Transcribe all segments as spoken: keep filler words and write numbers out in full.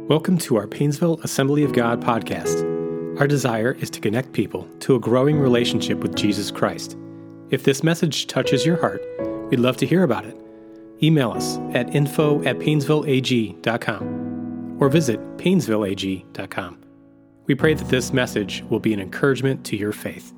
Welcome to our Painesville Assembly of God podcast. Our desire is to connect people to a growing relationship with Jesus Christ. If this message touches your heart, we'd love to hear about it. Email us at info at painesville a g dot com or visit painesville a g dot com. We pray that this message will be an encouragement to your faith.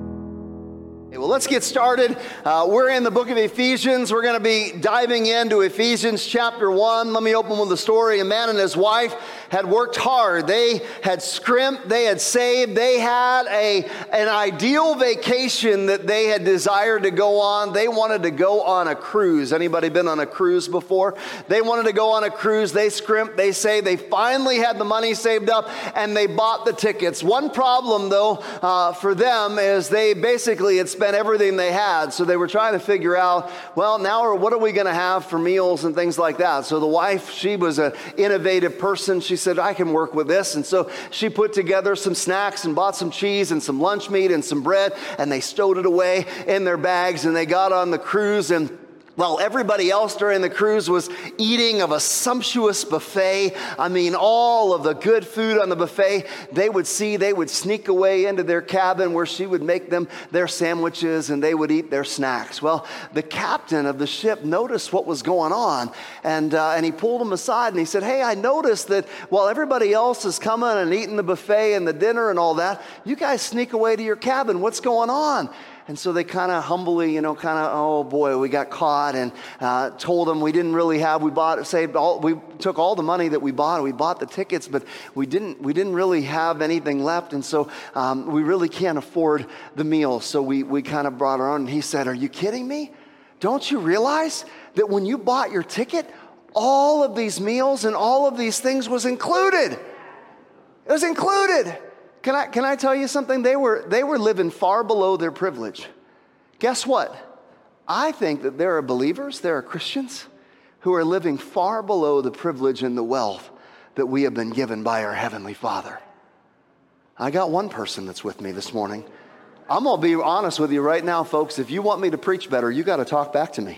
Well, let's get started. Uh, we're in the book of Ephesians. We're going to be diving into Ephesians chapter one. Let me open with the story. A man and his wife had worked hard. They had scrimped. They had saved. They had a an ideal vacation that they had desired to go on. They wanted to go on a cruise. Anybody been on a cruise before? They wanted to go on a cruise. They scrimped. They saved. They finally had the money saved up, and they bought the tickets. One problem, though, uh, for them is they basically had spent everything they had, so they were trying to figure out, well, now what are we going to have for meals and things like that. So the wife, she was an innovative person. She said, I can work with this. And so she put together some snacks and bought some cheese and some lunch meat and some bread, and they stowed it away in their bags, and they got on the cruise. And while everybody else during the cruise was eating of a sumptuous buffet, I mean, all of the good food on the buffet, they would see, they would sneak away into their cabin where she would make them their sandwiches and they would eat their snacks. Well, the captain of the ship noticed what was going on, and uh, and he pulled them aside and he said, hey, I noticed that while everybody else is coming and eating the buffet and the dinner and all that, you guys sneak away to your cabin. What's going on? And so they kind of humbly, you know, kind of, oh boy, we got caught, and uh, told them we didn't really have, we bought, saved all, we took all the money that we bought, we bought the tickets, but we didn't, we didn't really have anything left, and so um, we really can't afford the meal. So we we kind of brought our own. And he said, are you kidding me? Don't you realize that when you bought your ticket, all of these meals and all of these things was included? It was included. Can I can I tell you something? They were they were living far below their privilege. Guess what? I think that there are believers, there are Christians who are living far below the privilege and the wealth that we have been given by our Heavenly Father. I got one person that's with me this morning. I'm going to be honest with you right now, folks. If you want me to preach better, you got to talk back to me.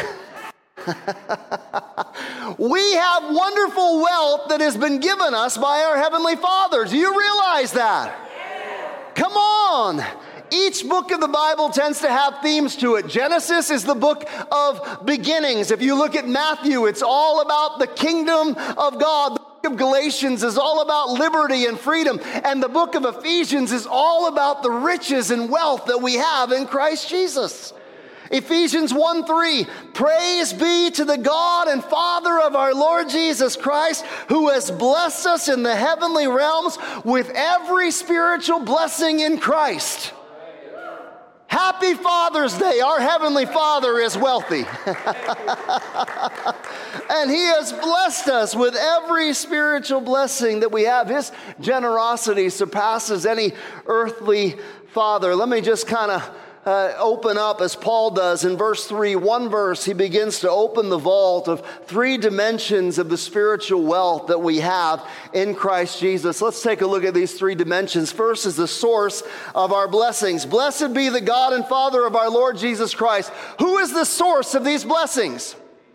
We have wonderful wealth that has been given us by our Heavenly Father. Do you realize that? Yeah. Come on. Each book of the Bible tends to have themes to it. Genesis is the book of beginnings. If you look at Matthew, it's all about the kingdom of God. The book of Galatians is all about liberty and freedom. And the book of Ephesians is all about the riches and wealth that we have in Christ Jesus. Ephesians one three, praise be to the God and Father of our Lord Jesus Christ, who has blessed us in the heavenly realms with every spiritual blessing in Christ. Happy Father's Day. Our Heavenly Father is wealthy. And He has blessed us with every spiritual blessing that we have. His generosity surpasses any earthly father. Let me just kind of Uh, open up as Paul does in verse three. One verse, he begins to open the vault of three dimensions of the spiritual wealth that we have in Christ Jesus. Let's take a look at these three dimensions. First is the source of our blessings. Blessed be the God and Father of our Lord Jesus Christ. Who is the source of these blessings?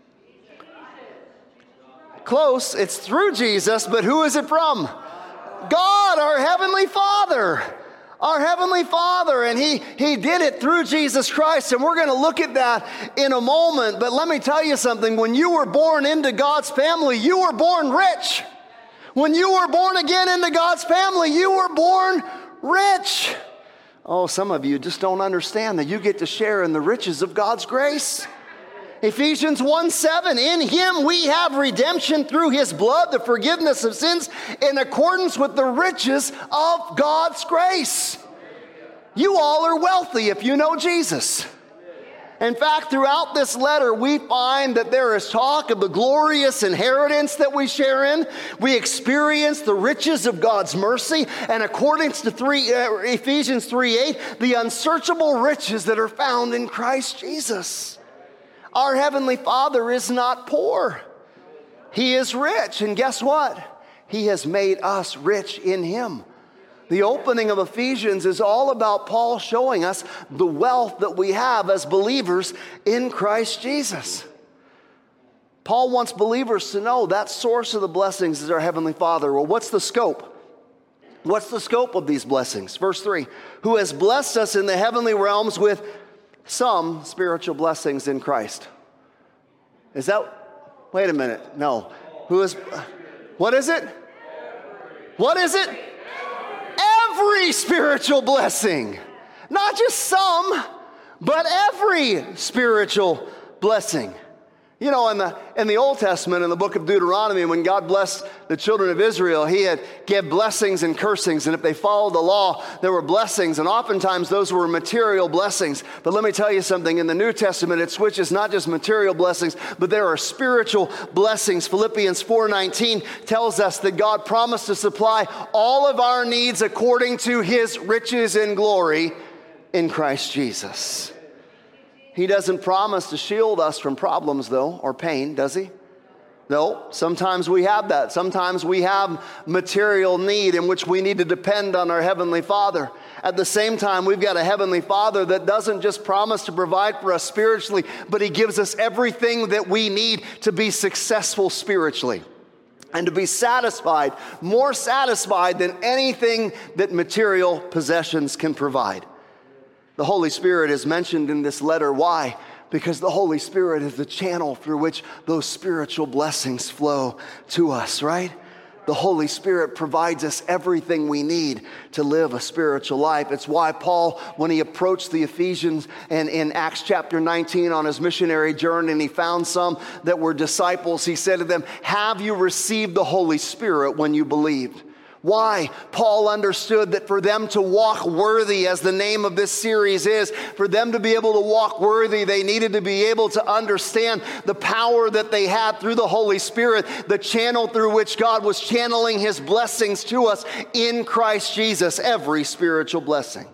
Close, it's through Jesus, but who is it from? God, our Heavenly Father. Our Heavenly Father, and he, he did it through Jesus Christ, and we're going to look at that in a moment. But let me tell you something. When you were born into God's family, you were born rich. When you were born again into God's family, you were born rich. Oh, some of you just don't understand that you get to share in the riches of God's grace. Ephesians one seven, in Him we have redemption through His blood, the forgiveness of sins, in accordance with the riches of God's grace. You all are wealthy if you know Jesus. In fact, throughout this letter, we find that there is talk of the glorious inheritance that we share in. We experience the riches of God's mercy, and according to three, uh, Ephesians three eight, the unsearchable riches that are found in Christ Jesus. Our Heavenly Father is not poor. He is rich. And guess what? He has made us rich in Him. The opening of Ephesians is all about Paul showing us the wealth that we have as believers in Christ Jesus. Paul wants believers to know that source of the blessings is our Heavenly Father. Well, what's the scope? What's the scope of these blessings? Verse three, who has blessed us in the heavenly realms with some spiritual blessings in Christ. Is that, wait a minute, no. Who is, what is it? What is it? Every spiritual blessing. Not just some, but every spiritual blessing. You know, in the in the Old Testament, in the book of Deuteronomy, when God blessed the children of Israel, he had gave blessings and cursings. And if they followed the law, there were blessings. And oftentimes those were material blessings. But let me tell you something. In the New Testament, it switches not just material blessings, but there are spiritual blessings. Philippians four nineteen tells us that God promised to supply all of our needs according to his riches in glory in Christ Jesus. He doesn't promise to shield us from problems, though, or pain, does he? No, sometimes we have that. Sometimes we have material need in which we need to depend on our Heavenly Father. At the same time, we've got a Heavenly Father that doesn't just promise to provide for us spiritually, but he gives us everything that we need to be successful spiritually and to be satisfied, more satisfied than anything that material possessions can provide. The Holy Spirit is mentioned in this letter. Why? Because the Holy Spirit is the channel through which those spiritual blessings flow to us, right? The Holy Spirit provides us everything we need to live a spiritual life. It's why Paul, when he approached the Ephesians and in Acts chapter nineteen on his missionary journey, and he found some that were disciples, he said to them, have you received the Holy Spirit when you believed? Why? Paul understood that for them to walk worthy, as the name of this series is, for them to be able to walk worthy, they needed to be able to understand the power that they had through the Holy Spirit, the channel through which God was channeling his blessings to us in Christ Jesus, every spiritual blessing.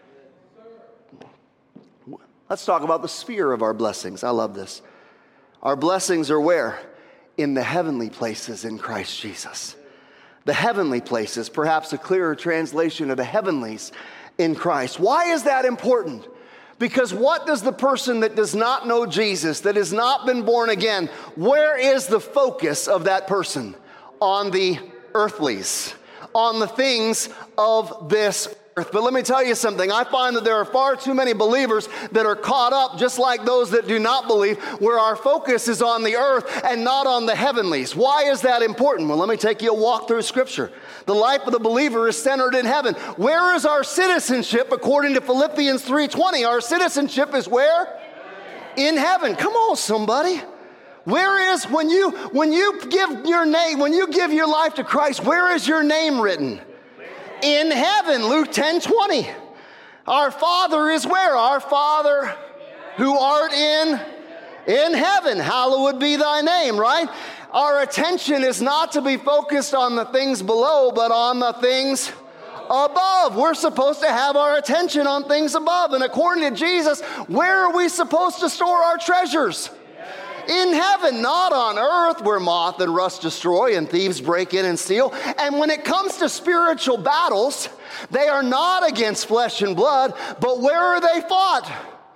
Let's talk about the sphere of our blessings. I love this. Our blessings are where? In the heavenly places in Christ Jesus. The heavenly places, perhaps a clearer translation of the heavenlies in Christ. Why is that important? Because what does the person that does not know Jesus, that has not been born again, where is the focus of that person? On the earthlies, on the things of this earth. But let me tell you something. I find that there are far too many believers that are caught up, just like those that do not believe, where our focus is on the earth and not on the heavenlies. Why is that important? Well, let me take you a walk through Scripture. The life of the believer is centered in heaven. Where is our citizenship? According to Philippians three twenty, our citizenship is where? In heaven. Come on, somebody. Where is, when you when you give your name, when you give your life to Christ, where is your name written? In heaven, Luke ten twenty. Our Father is where? Our Father who art in, in heaven. Hallowed be thy name, right? Our attention is not to be focused on the things below, but on the things above. We're supposed to have our attention on things above. And according to Jesus, where are we supposed to store our treasures? In heaven, not on earth, where moth and rust destroy and thieves break in and steal. And when it comes to spiritual battles, they are not against flesh and blood, but where are they fought?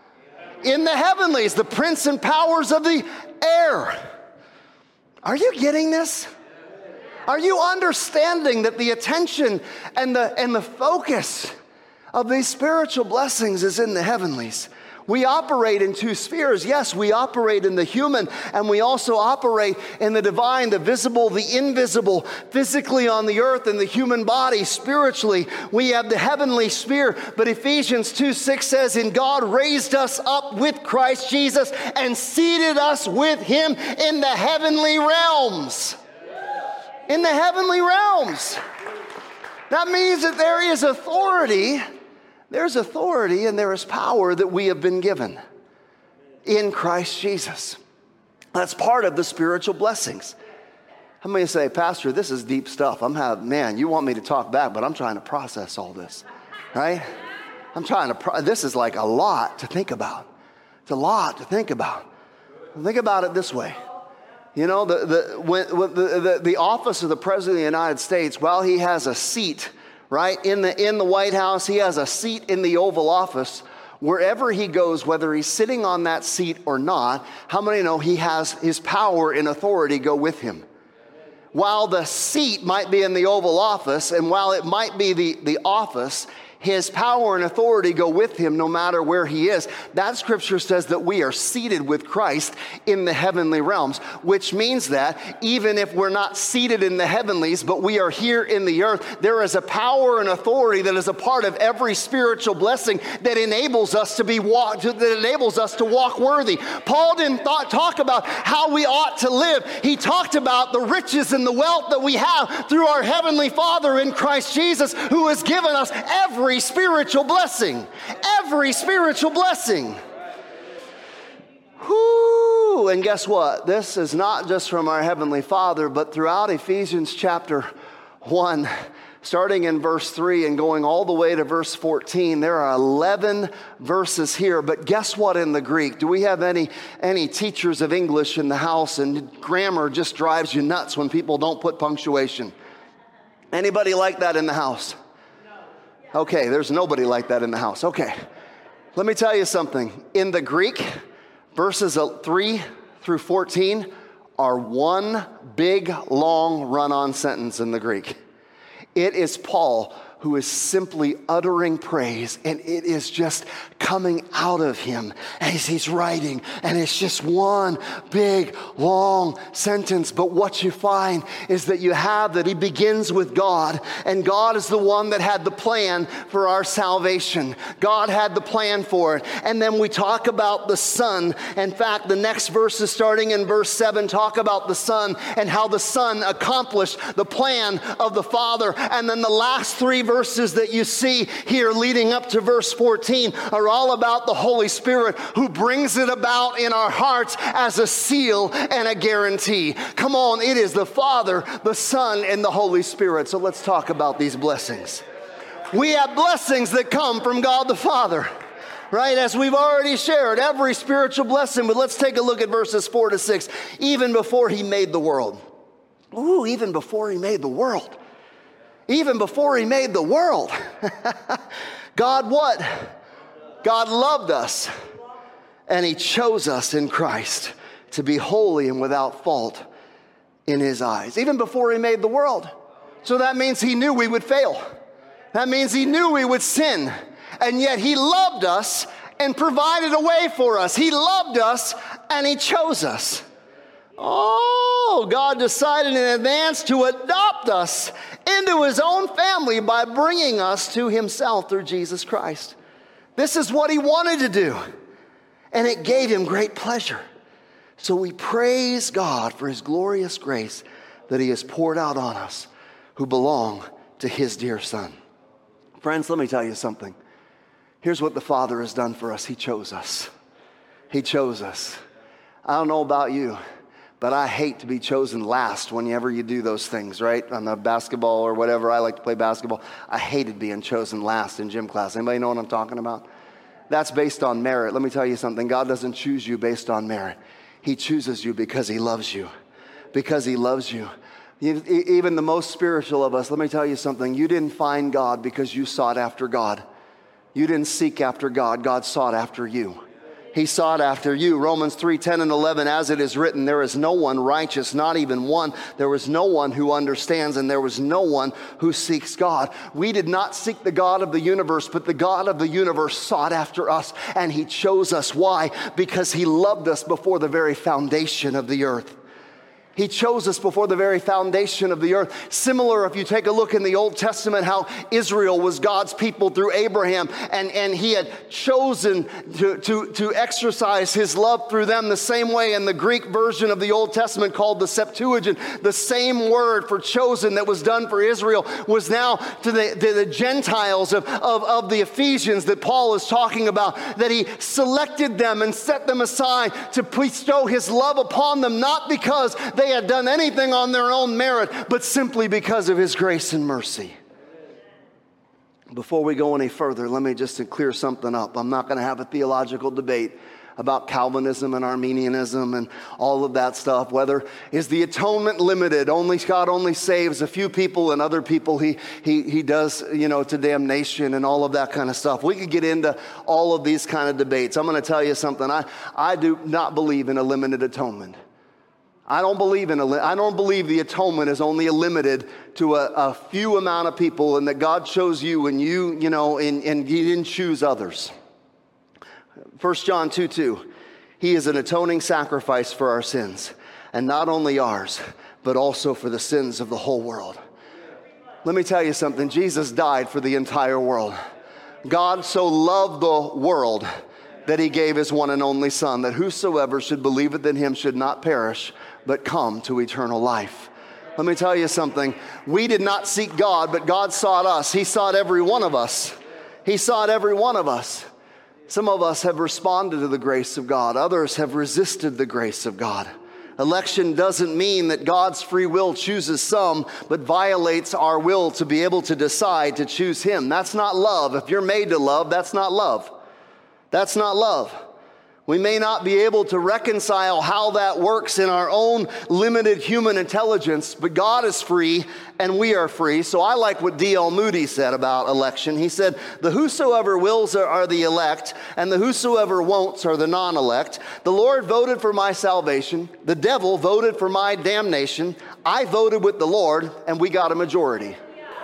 In the heavenlies, the prince and powers of the air. Are you getting this? Are you understanding that the attention and the, and the focus of these spiritual blessings is in the heavenlies? We operate in two spheres. Yes, we operate in the human, and we also operate in the divine, the visible, the invisible, physically on the earth in the human body. Spiritually, we have the heavenly sphere. But Ephesians two six says, "And God raised us up with Christ Jesus and seated us with him in the heavenly realms." In the heavenly realms. That means that there is authority. There's authority and there is power that we have been given in Christ Jesus. That's part of the spiritual blessings. How many say, "Pastor, this is deep stuff. I'm having, man, you want me to talk back, but I'm trying to process all this," right? I'm trying to, pro- this is like a lot to think about. It's a lot to think about. Think about it this way. You know, the, the, when, when the, the, the office of the President of the United States, while he has a seat right? In the, in the White House, he has a seat in the Oval Office. wherever he goes, whether he's sitting on that seat or not, how many know he has his power and authority go with him? While the seat might be in the Oval Office, and while it might be the, the office, his power and authority go with him no matter where he is. That scripture says that we are seated with Christ in the heavenly realms, which means that even if we're not seated in the heavenlies, but we are here in the earth, there is a power and authority that is a part of every spiritual blessing that enables us to be walk, that enables us to walk worthy. Paul didn't thought, talk about how we ought to live. He talked about the riches and the wealth that we have through our heavenly Father in Christ Jesus, who has given us every spiritual blessing. Every spiritual blessing. Whoo! And guess what? This is not just from our Heavenly Father, but throughout Ephesians chapter one, starting in verse three and going all the way to verse fourteen, there are eleven verses here. But guess what in the Greek? Do we have any, any teachers of English in the house? And grammar just drives you nuts when people don't put punctuation. Anybody like that in the house? Okay, there's nobody like that in the house. Okay, let me tell you something. In the Greek, verses three through fourteen are one big, long, run-on sentence in the Greek. It is Paul who is simply uttering praise, and it is just coming out of him as he's writing, and it's just one big, long sentence. But what you find is that you have that he begins with God, and God is the one that had the plan for our salvation. God had the plan for it. And then we talk about the Son. In fact, the next verses starting in verse seven talk about the Son and how the Son accomplished the plan of the Father. And then the last three verses that you see here leading up to verse fourteen are all about the Holy Spirit, who brings it about in our hearts as a seal and a guarantee. Come on, it is the Father, the Son, and the Holy Spirit. So let's talk about these blessings. We have blessings that come from God the Father, right? As we've already shared, every spiritual blessing. But let's take a look at verses four to six. Even before he made the world. Ooh, even before he made the world. Even before he made the world. God what? God loved us, and he chose us in Christ to be holy and without fault in his eyes. Even before he made the world. So that means he knew we would fail. That means he knew we would sin. And yet he loved us and provided a way for us. He loved us and he chose us. Oh, God decided in advance to adopt us into his own family by bringing us to himself through Jesus Christ. This is what he wanted to do, and it gave him great pleasure. So we praise God for his glorious grace that he has poured out on us who belong to his dear Son. Friends, let me tell you something. Here's what the Father has done for us. He chose us. He chose us. I don't know about you, but I hate to be chosen last whenever you do those things, right? On the basketball or whatever. I like to play basketball. I hated being chosen last in gym class. Anybody know what I'm talking about? That's based on merit. Let me tell you something. God doesn't choose you based on merit. He chooses you because he loves you. Because he loves you. Even the most spiritual of us, let me tell you something. You didn't find God because you sought after God. You didn't seek after God. God sought after you. He sought after you. Romans three, ten and eleven, as it is written, there is no one righteous, not even one. There was no one who understands, and there was no one who seeks God. We did not seek the God of the universe, but the God of the universe sought after us, and he chose us. Why? Because he loved us before the very foundation of the earth. He chose us before the very foundation of the earth. Similar, if you take a look in the Old Testament, how Israel was God's people through Abraham, and, and he had chosen to, to, to exercise his love through them the same way. In the Greek version of the Old Testament called the Septuagint, the same word for chosen that was done for Israel was now to the, to the Gentiles of, of, of the Ephesians that Paul is talking about, that he selected them and set them aside to bestow his love upon them, not because they had done anything on their own merit, but simply because of his grace and mercy. Before we go any further, let me just clear something up. I'm not going to have a theological debate. about Calvinism and Arminianism and all of that stuff. Whether is the atonement limited? Only God only saves a few people, and other people he he he does, you know, to damnation and all of that kind of stuff. We could get into all of these kind of debates. I'm going to tell you something. I I do not believe in a limited atonement. I don't believe in a, I don't believe the atonement is only limited to a, a few amount of people, and that God chose you and you, you know, and, and He didn't choose others. First John two two, He is an atoning sacrifice for our sins, and not only ours, but also for the sins of the whole world. Let me tell you something. Jesus died for the entire world. God so loved the world that He gave His one and only Son, that whosoever should believeth in Him should not perish, but come to eternal life. Let me tell you something. We did not seek God, but God sought us. He sought every one of us. He sought every one of us. Some of us have responded to the grace of God. Others have resisted the grace of God. Election doesn't mean that God's free will chooses some, but violates our will to be able to decide to choose Him. That's not love. If you're made to love, that's not love. That's not love. We may not be able to reconcile how that works in our own limited human intelligence, but God is free and we are free. So I like what D L Moody said about election. He said, the whosoever wills are, are the elect, and the whosoever won'ts are the non-elect. The Lord voted for my salvation. The devil voted for my damnation. I voted with the Lord, and we got a majority.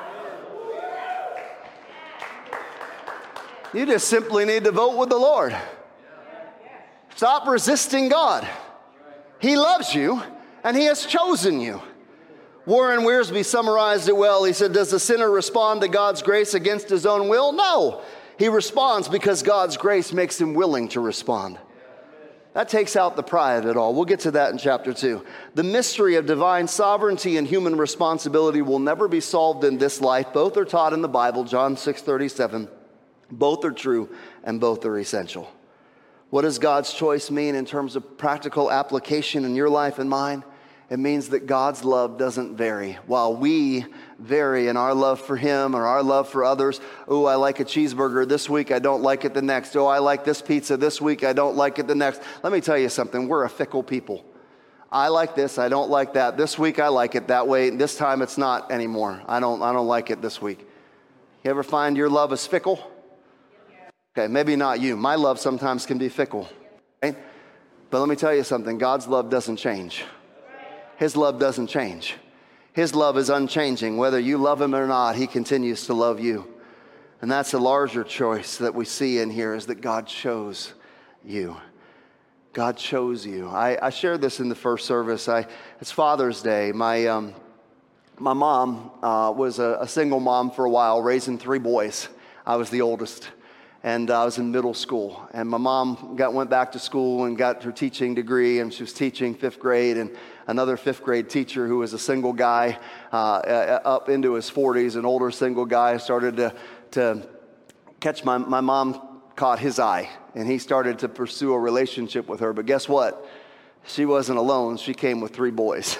You just simply need to vote with the Lord. Stop resisting God. He loves you, and He has chosen you. Warren Wiersbe summarized it well. He said, does the sinner respond to God's grace against his own will? No. He responds because God's grace makes him willing to respond. That takes out the pride of it all. We'll get to that in chapter two. The mystery of divine sovereignty and human responsibility will never be solved in this life. Both are taught in the Bible, John six thirty-seven. Both are true, and both are essential. What does God's choice mean in terms of practical application in your life and mine? It means that God's love doesn't vary. While we vary in our love for Him or our love for others, oh, I like a cheeseburger this week, I don't like it the next. Oh, I like this pizza this week, I don't like it the next. Let me tell you something, we're a fickle people. I like this, I don't like that. This week I like it that way, this time it's not anymore. I don't, I don't like it this week. You ever find your love is fickle? Okay, maybe not you. My love sometimes can be fickle, right? But let me tell you something. God's love doesn't change. His love doesn't change. His love is unchanging. Whether you love Him or not, He continues to love you. And that's a larger choice that we see in here, is that God chose you. God chose you. I, I shared this in the first service. I, it's Father's Day. My um, my mom uh, was a, a single mom for a while, raising three boys. I was the oldest. And I was in middle school, and my mom got went back to school and got her teaching degree, and she was teaching fifth grade, and another fifth grade teacher who was a single guy uh, up into his forties, an older single guy, started to, to catch my, my mom caught his eye, and he started to pursue a relationship with her. But guess what? She wasn't alone. She came with three boys.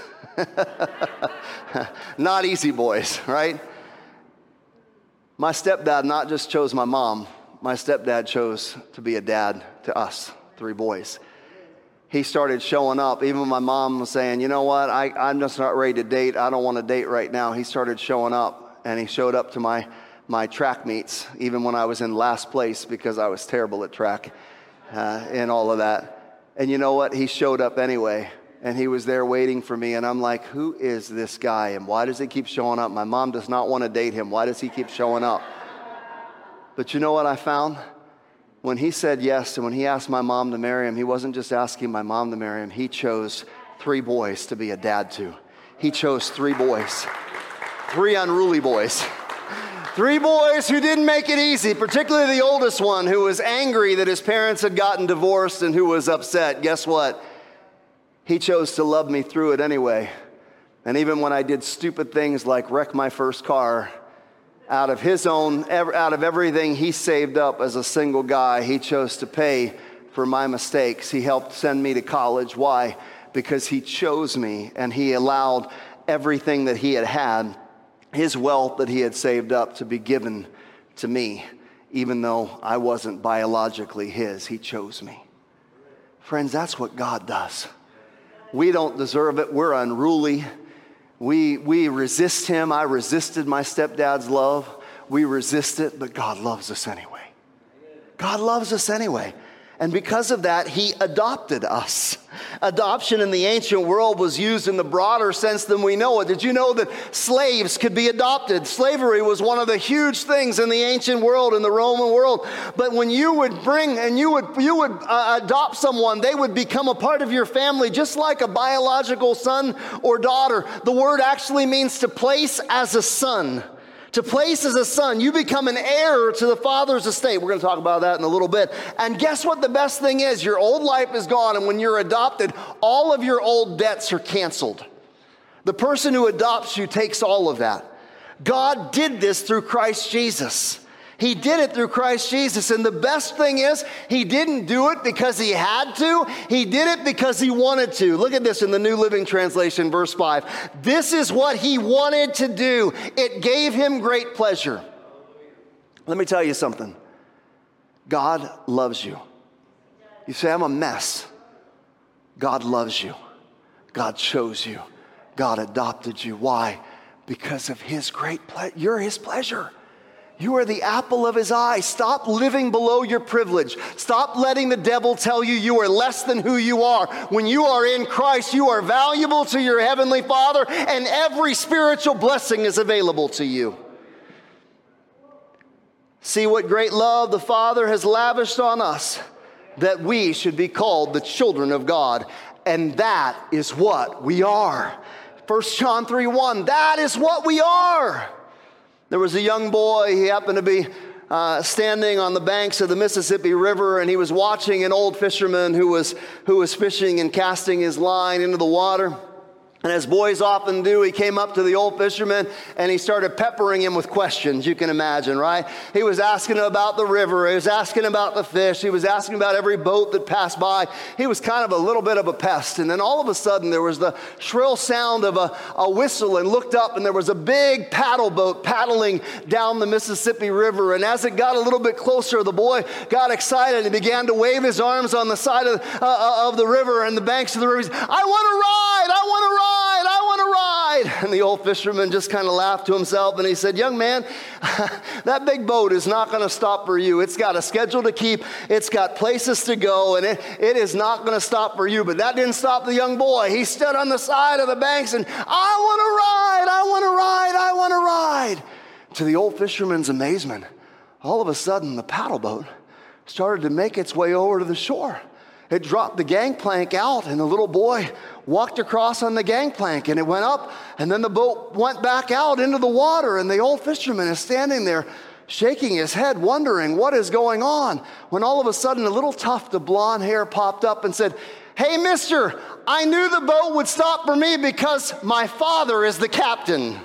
Not easy boys, right? My stepdad not just chose my mom. My stepdad chose to be a dad to us, three boys. He started showing up. Even when my mom was saying, you know what, I, I'm just not ready to date. I don't want to date right now. He started showing up, and he showed up to my, my track meets, even when I was in last place because I was terrible at track uh, and all of that. And you know what? He showed up anyway, and he was there waiting for me. And I'm like, who is this guy, and why does he keep showing up? My mom does not want to date him. Why does he keep showing up? But you know what I found? When he said yes, and when he asked my mom to marry him, he wasn't just asking my mom to marry him. He chose three boys to be a dad to. He chose three boys. Three unruly boys. Three boys who didn't make it easy, particularly the oldest one who was angry that his parents had gotten divorced and who was upset. Guess what? He chose to love me through it anyway. And even when I did stupid things like wreck my first car, out of his own, out of everything he saved up as a single guy, he chose to pay for my mistakes. He helped send me to college. Why? Because he chose me, and he allowed everything that he had had, his wealth that he had saved up, to be given to me, even though I wasn't biologically his. He chose me. Friends, that's what God does. We don't deserve it. We're unruly. We, we resist him. I resisted my stepdad's love. We resist it, but God loves us anyway. God loves us anyway. And because of that, he adopted us. Adoption in the ancient world was used in the broader sense than we know it. Did you know that slaves could be adopted? Slavery was one of the huge things in the ancient world, in the Roman world. But when you would bring and you would you would uh, adopt someone, they would become a part of your family, just like a biological son or daughter. The word actually means to place as a son. To place as a son, you become an heir to the father's estate. We're going to talk about that in a little bit. And guess what the best thing is? Your old life is gone, and when you're adopted, all of your old debts are canceled. The person who adopts you takes all of that. God did this through Christ Jesus. He did it through Christ Jesus. And the best thing is, he didn't do it because he had to. He did it because he wanted to. Look at this in the New Living Translation, verse five. This is what he wanted to do. It gave him great pleasure. Let me tell you something. God loves you. You say, I'm a mess. God loves you. God chose you. God adopted you. Why? Because of his great pleasure. You're his pleasure. You are the apple of his eye. Stop living below your privilege. Stop letting the devil tell you you are less than who you are. When you are in Christ, you are valuable to your heavenly Father, and every spiritual blessing is available to you. See what great love the Father has lavished on us, that we should be called the children of God. And that is what we are. First John three one, that is what we are. There was a young boy, he happened to be uh, standing on the banks of the Mississippi River, and he was watching an old fisherman who was, who was fishing and casting his line into the water. And as boys often do, he came up to the old fisherman and he started peppering him with questions, you can imagine, right? He was asking about the river. He was asking about the fish. He was asking about every boat that passed by. He was kind of a little bit of a pest. And then all of a sudden there was the shrill sound of a, a whistle, and looked up and there was a big paddle boat paddling down the Mississippi River. And as it got a little bit closer, the boy got excited and began to wave his arms on the side of, uh, of the river and the banks of the river. He said, I want to ride, I want to ride. I want to ride. And the old fisherman just kind of laughed to himself and he said, young man, that big boat is not going to stop for you. It's got a schedule to keep. It's got places to go, and it, it is not going to stop for you. But that didn't stop the young boy. He stood on the side of the banks and, I want to ride, I want to ride, I want to ride. To the old fisherman's amazement, all of a sudden the paddle boat started to make its way over to the shore. It dropped the gangplank out, and the little boy walked across on the gangplank, and it went up, and then the boat went back out into the water, and the old fisherman is standing there shaking his head, wondering what is going on, when all of a sudden a little tuft of blonde hair popped up and said, hey, mister, I knew the boat would stop for me because my father is the captain.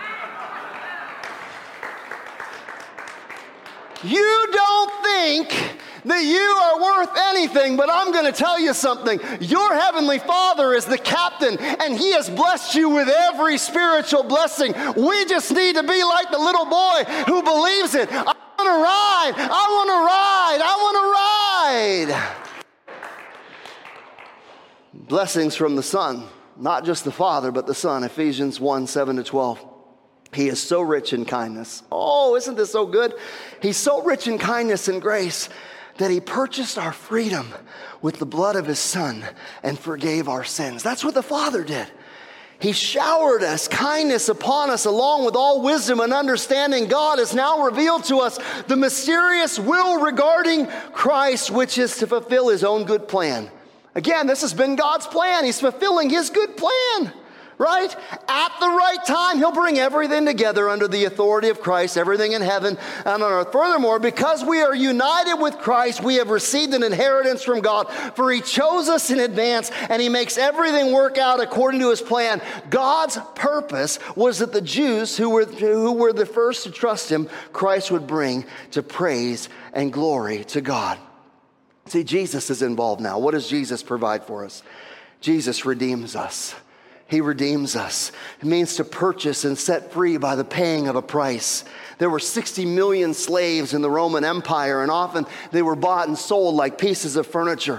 You don't think that you are worth anything, but I'm going to tell you something. Your heavenly Father is the captain, and he has blessed you with every spiritual blessing. We just need to be like the little boy who believes it. I want to ride. I want to ride. I want to ride. Blessings from the Son, not just the Father, but the Son. Ephesians one, seven to twelve. He is so rich in kindness. Oh, isn't this so good? He's so rich in kindness and grace that he purchased our freedom with the blood of his Son and forgave our sins. That's what the Father did. He showered us, kindness upon us, along with all wisdom and understanding. God has now revealed to us the mysterious will regarding Christ, which is to fulfill his own good plan. Again, this has been God's plan. He's fulfilling his good plan. Right? At the right time, he'll bring everything together under the authority of Christ, everything in heaven and on earth. Furthermore, because we are united with Christ, we have received an inheritance from God, for he chose us in advance, and he makes everything work out according to his plan. God's purpose was that the Jews who were, who were the first to trust him, Christ would bring to praise and glory to God. See, Jesus is involved now. What does Jesus provide for us? Jesus redeems us. He redeems us. It means to purchase and set free by the paying of a price. There were sixty million slaves in the Roman Empire, and often they were bought and sold like pieces of furniture.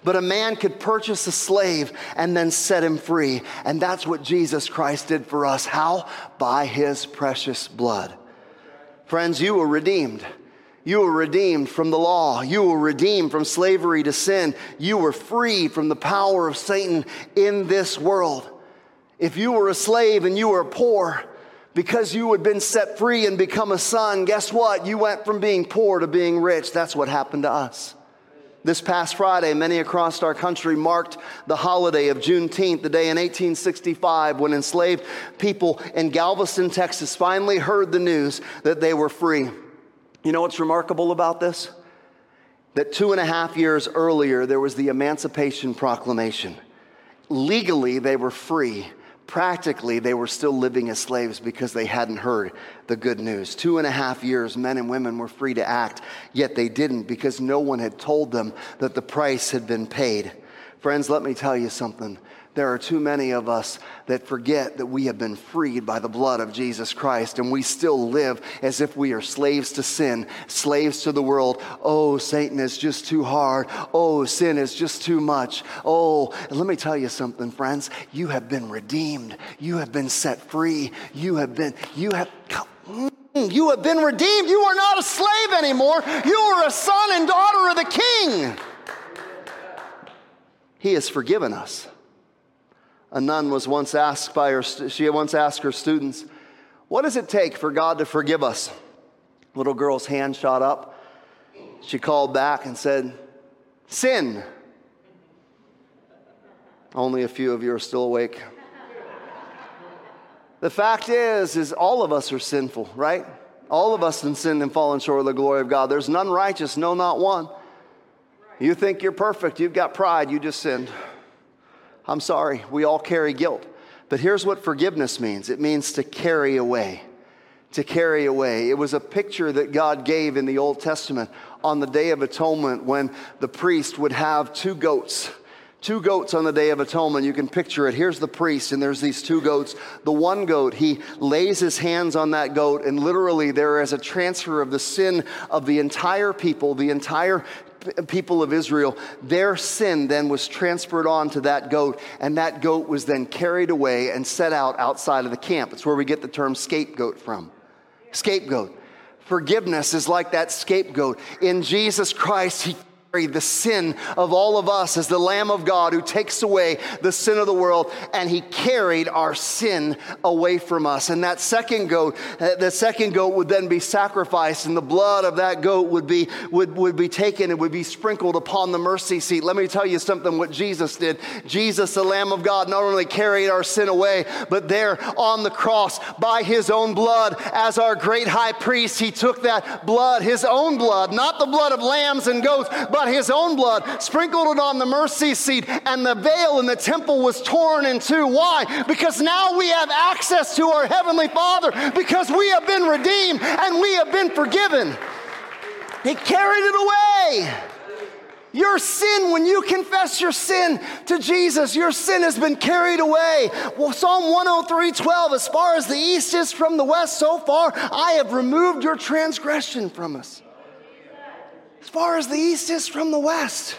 But a man could purchase a slave and then set him free. And that's what Jesus Christ did for us. How? By his precious blood. Friends, you were redeemed. You were redeemed from the law. You were redeemed from slavery to sin. You were freed from the power of Satan in this world. If you were a slave and you were poor, because you had been set free and become a son, guess what? You went from being poor to being rich. That's what happened to us. This past Friday, many across our country marked the holiday of Juneteenth, the day in eighteen sixty-five when enslaved people in Galveston, Texas finally heard the news that they were free. You know what's remarkable about this? That two and a half years earlier, there was the Emancipation Proclamation. Legally, they were free. Practically, they were still living as slaves because they hadn't heard the good news. Two and a half years, men and women were free to act, yet they didn't because no one had told them that the price had been paid. Friends, let me tell you something. There are too many of us that forget that we have been freed by the blood of Jesus Christ, and we still live as if we are slaves to sin, slaves to the world. Oh, Satan is just too hard. Oh, sin is just too much. Oh, and let me tell you something, friends. You have been redeemed. You have been set free. You have been, you have, you have been redeemed. You are not a slave anymore. You are a son and daughter of the King. He has forgiven us. A nun was once asked by her, she once asked her students, what does it take for God to forgive us? Little girl's hand shot up. She called back and said, sin. Only a few of you are still awake. The fact is, is all of us are sinful, right? All of us have sinned and fallen short of the glory of God. There's none righteous, no, not one. You think you're perfect, you've got pride, you just sinned. I'm sorry, we all carry guilt. But here's what forgiveness means. It means to carry away. To carry away. It was a picture that God gave in the Old Testament on the Day of Atonement when the priest would have two goats. Two goats on the Day of Atonement. You can picture it. Here's the priest, and there's these two goats. The one goat, he lays his hands on that goat, and literally there is a transfer of the sin of the entire people, the entire people of Israel. Their sin then was transferred on to that goat, and that goat was then carried away and set out outside of the camp. It's where we get the term scapegoat from. Scapegoat. Forgiveness is like that scapegoat. In Jesus Christ, he the sin of all of us as the Lamb of God who takes away the sin of the world, and he carried our sin away from us. And that second goat, uh, the second goat would then be sacrificed, and the blood of that goat would be would, would be taken and would be sprinkled upon the mercy seat. Let me tell you something, what Jesus did. Jesus, the Lamb of God, not only carried our sin away, but there on the cross by his own blood as our great high priest, he took that blood, his own blood, not the blood of lambs and goats, but his own blood, sprinkled it on the mercy seat, and the veil in the temple was torn in two. Why? Because now we have access to our Heavenly Father, because we have been redeemed and we have been forgiven. He carried it away. Your sin, when you confess your sin to Jesus, your sin has been carried away. Well, Psalm one oh three, twelve, as far as the east is from the west, so far I have removed your transgression from us. As far as the east is from the west,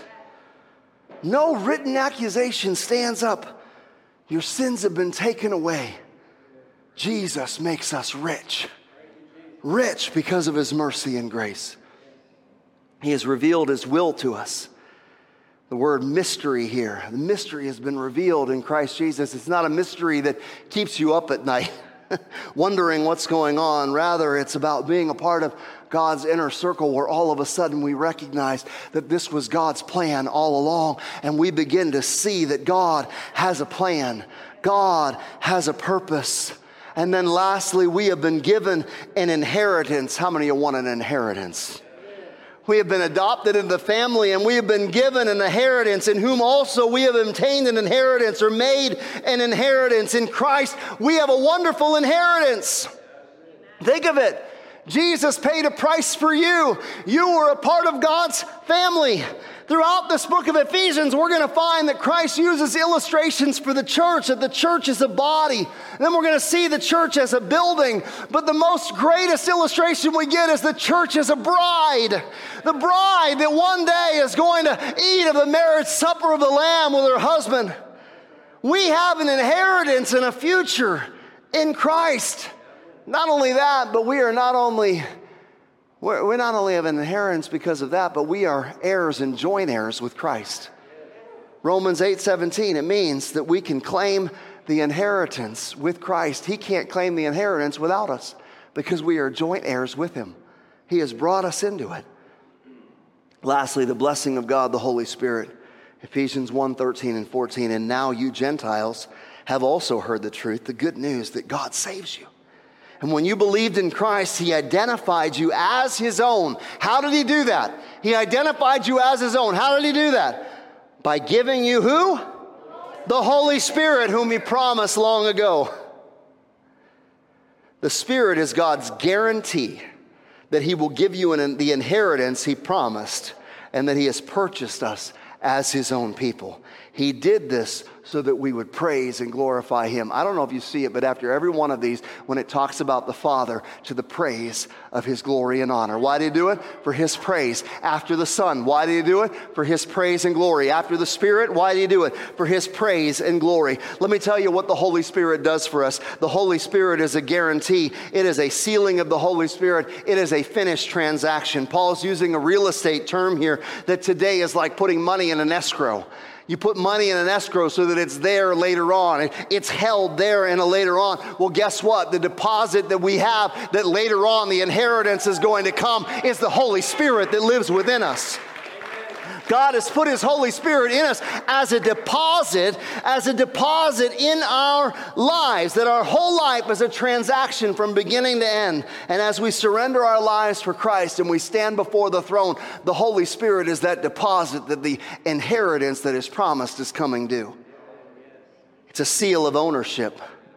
no written accusation stands up. Your sins have been taken away. Jesus makes us rich. Rich because of his mercy and grace. He has revealed his will to us. The word mystery here. The mystery has been revealed in Christ Jesus. It's not a mystery that keeps you up at night wondering what's going on. Rather, it's about being a part of God's inner circle where all of a sudden we recognize that this was God's plan all along, and we begin to see that God has a plan. God has a purpose. And then lastly, we have been given an inheritance. How many of you want an inheritance? We have been adopted into the family, and we have been given an inheritance, in whom also we have obtained an inheritance, or made an inheritance. In Christ, we have a wonderful inheritance. Think of it. Jesus paid a price for you. You were a part of God's family. Throughout this book of Ephesians, we're going to find that Christ uses illustrations for the church, that the church is a body. And then we're going to see the church as a building. But the most greatest illustration we get is the church as a bride. The bride that one day is going to eat of the marriage supper of the Lamb with her husband. We have an inheritance and a future in Christ. Not only that, but we are not only... We not only have an inheritance because of that, but we are heirs and joint heirs with Christ. Romans eight seventeen, it means that we can claim the inheritance with Christ. He can't claim the inheritance without us because we are joint heirs with him. He has brought us into it. Lastly, the blessing of God, the Holy Spirit. Ephesians one thirteen and fourteen, and now you Gentiles have also heard the truth, the good news that God saves you. And when you believed in Christ, he identified you as his own. How did he do that? He identified you as his own. How did he do that? By giving you who? The Holy Spirit, whom he promised long ago. The Spirit is God's guarantee that he will give you an, the inheritance he promised and that he has purchased us as his own people. He did this so that we would praise and glorify him. I don't know if you see it, but after every one of these, when it talks about the Father, to the praise of his glory and honor. Why did he do it? For his praise. After the Son, why did he do it? For his praise and glory. After the Spirit, why did he do it? For his praise and glory. Let me tell you what the Holy Spirit does for us. The Holy Spirit is a guarantee. It is a sealing of the Holy Spirit. It is a finished transaction. Paul's using a real estate term here that today is like putting money in an escrow. You put money in an escrow so that it's there later on. It's held there and a later on. Well, guess what? The deposit that we have that later on the inheritance is going to come is the Holy Spirit that lives within us. God has put his Holy Spirit in us as a deposit, as a deposit in our lives, that our whole life is a transaction from beginning to end. And as we surrender our lives for Christ and we stand before the throne, the Holy Spirit is that deposit that the inheritance that is promised is coming due. It's a seal of ownership.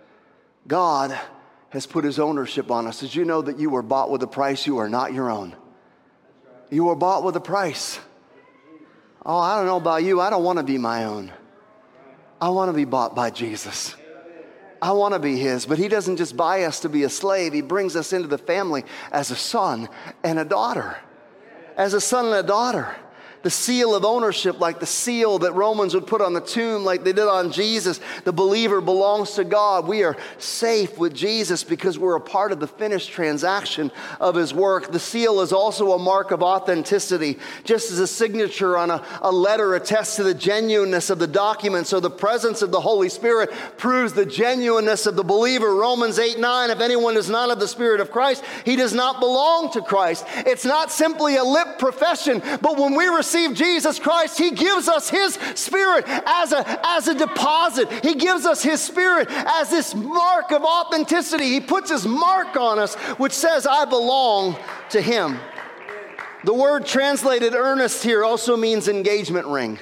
God has put his ownership on us. Did you know that you were bought with a price? You are not your own. You were bought with a price. Oh, I don't know about you. I don't want to be my own. I want to be bought by Jesus. I want to be his. But he doesn't just buy us to be a slave. He brings us into the family as a son and a daughter. As a son and a daughter. The seal of ownership, like the seal that Romans would put on the tomb, like they did on Jesus. The believer belongs to God. We are safe with Jesus because we're a part of the finished transaction of his work. The seal is also a mark of authenticity. Just as a signature on a, a letter attests to the genuineness of the document, so the presence of the Holy Spirit proves the genuineness of the believer. Romans eight nine, if anyone is not of the Spirit of Christ, he does not belong to Christ. It's not simply a lip profession, but when we receive Jesus Christ, he gives us his Spirit as a, as a deposit. He gives us his Spirit as this mark of authenticity. He puts his mark on us, which says, I belong to him. The word translated earnest here also means engagement ring.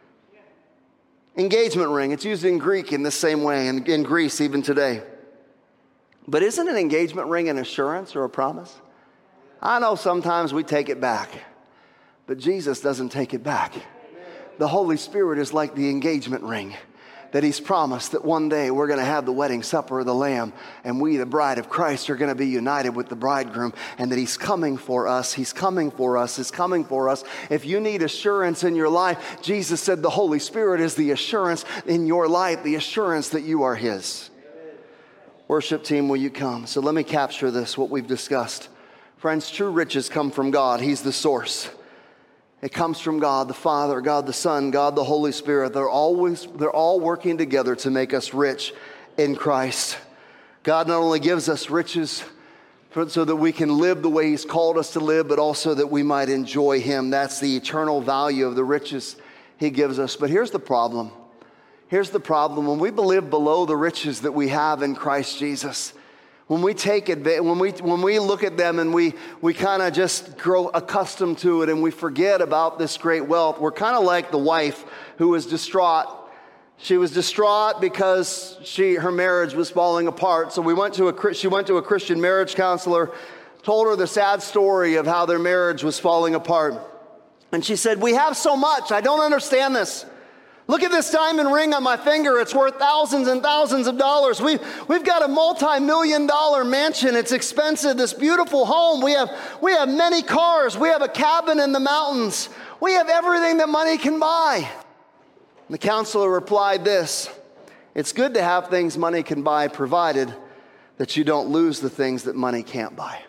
Engagement ring. It's used in Greek in the same way, and in Greece even today. But isn't an engagement ring an assurance or a promise? I know sometimes we take it back. But Jesus doesn't take it back. The Holy Spirit is like the engagement ring that he's promised that one day we're going to have the wedding supper of the Lamb, and we, the bride of Christ, are going to be united with the bridegroom, and that he's coming for us. He's coming for us. He's coming for us. If you need assurance in your life, Jesus said the Holy Spirit is the assurance in your life, the assurance that you are his. Worship team, will you come? So let me capture this, what we've discussed. Friends, true riches come from God. He's the source. It comes from God the Father, God the Son, God the Holy Spirit. They're always, they're all working together to make us rich in Christ. God not only gives us riches for, so that we can live the way he's called us to live, but also that we might enjoy him. That's the eternal value of the riches he gives us. But here's the problem. Here's the problem. When we live below the riches that we have in Christ Jesus, When we take it, when we when we look at them and we we kind of just grow accustomed to it and we forget about this great wealth, we're kind of like the wife who was distraught. She was distraught because she her marriage was falling apart. So we went to a she went to a Christian marriage counselor told her the sad story of how their marriage was falling apart. And she said, "We have so much. I don't understand this. Look at this diamond ring on my finger. It's worth thousands and thousands of dollars. We've, we've got a multi-million dollar mansion. It's expensive, this beautiful home. We have, we have many cars. We have a cabin in the mountains. We have everything that money can buy." And the counselor replied this: "It's good to have things money can buy, provided that you don't lose the things that money can't buy."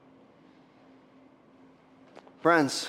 Friends,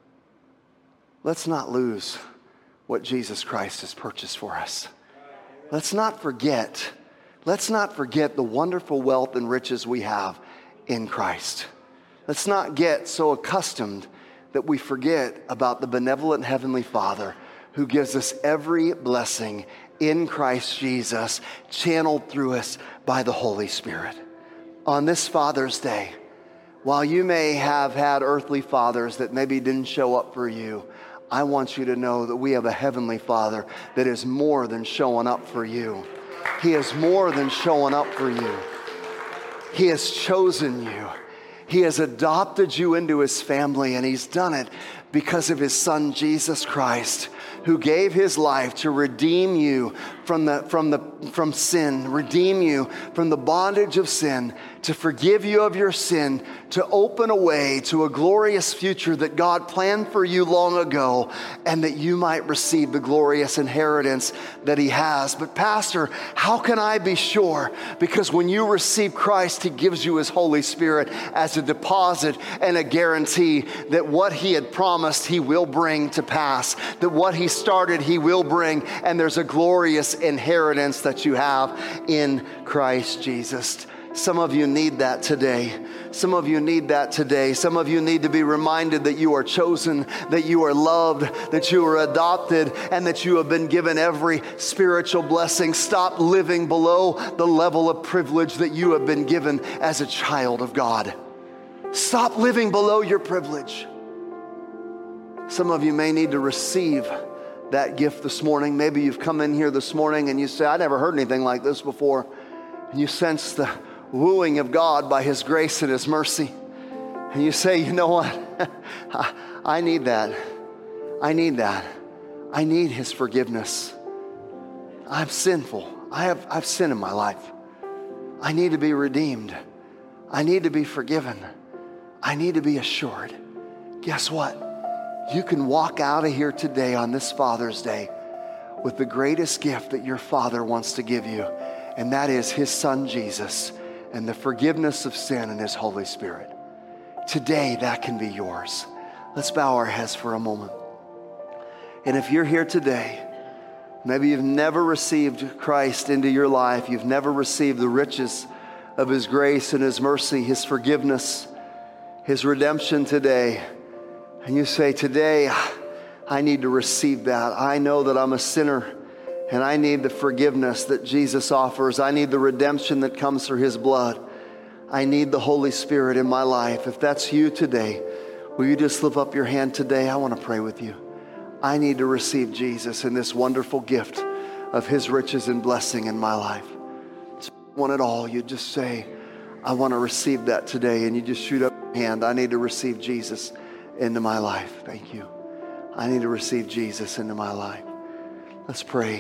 let's not lose what Jesus Christ has purchased for us. Let's not forget, let's not forget the wonderful wealth and riches we have in Christ. Let's not get so accustomed that we forget about the benevolent Heavenly Father who gives us every blessing in Christ Jesus, channeled through us by the Holy Spirit. On this Father's Day, while you may have had earthly fathers that maybe didn't show up for you, I want you to know that we have a Heavenly Father that is more than showing up for you. He is more than showing up for you. He has chosen you. He has adopted you into His family, and He's done it because of His Son, Jesus Christ, who gave His life to redeem you from the from the from sin, redeem you from the bondage of sin, to forgive you of your sin, to open a way to a glorious future that God planned for you long ago, and that you might receive the glorious inheritance that He has. But Pastor, how can I be sure? Because when you receive Christ, He gives you His Holy Spirit as a deposit and a guarantee that what He had promised, He will bring to pass, that what He started, He will bring, and there's a glorious inheritance that you have in Christ Jesus. Some of you need that today. Some of you need that today. Some of you need to be reminded that you are chosen, that you are loved, that you are adopted, and that you have been given every spiritual blessing. Stop living below the level of privilege that you have been given as a child of God. Stop living below your privilege. Some of you may need to receive that gift this morning. Maybe you've come in here this morning and you say, "I never heard anything like this before." And you sense the wooing of God by His grace and His mercy. And you say, "You know what? I need that. I need that. I need His forgiveness. I'm sinful. I have I've sinned in my life. I need to be redeemed. I need to be forgiven. I need to be assured." Guess what? You can walk out of here today on this Father's Day with the greatest gift that your Father wants to give you, and that is His Son Jesus and the forgiveness of sin and His Holy Spirit. Today, that can be yours. Let's bow our heads for a moment. And if you're here today, maybe you've never received Christ into your life, you've never received the riches of His grace and His mercy, His forgiveness, His redemption today, and you say, "Today, I need to receive that. I know that I'm a sinner, and I need the forgiveness that Jesus offers. I need the redemption that comes through His blood. I need the Holy Spirit in my life." If that's you today, will you just lift up your hand today? I want to pray with you. I need to receive Jesus and this wonderful gift of His riches and blessing in my life. So if you want it all, you just say, "I want to receive that today," and you just shoot up your hand. I need to receive Jesus into my life. Thank you. I need to receive Jesus into my life. Let's pray.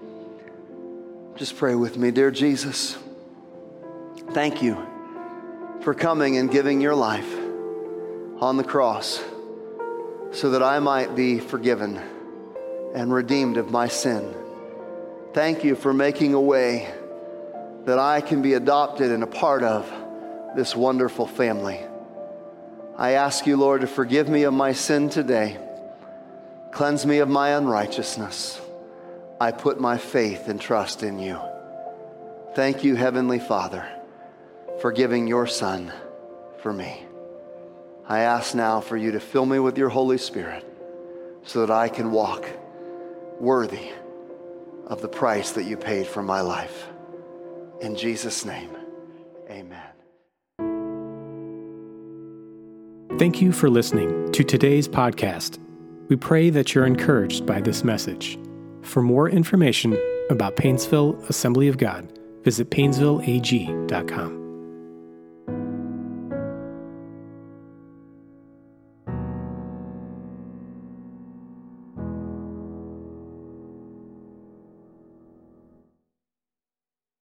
Just pray with me. Dear Jesus, thank you for coming and giving your life on the cross so that I might be forgiven and redeemed of my sin. Thank you for making a way that I can be adopted and a part of this wonderful family. I ask you, Lord, to forgive me of my sin today. Cleanse me of my unrighteousness. I put my faith and trust in you. Thank you, Heavenly Father, for giving your Son for me. I ask now for you to fill me with your Holy Spirit so that I can walk worthy of the price that you paid for my life. In Jesus' name, amen. Thank you for listening to today's podcast. We pray that you're encouraged by this message. For more information about Painesville Assembly of God, visit painesville a g dot com.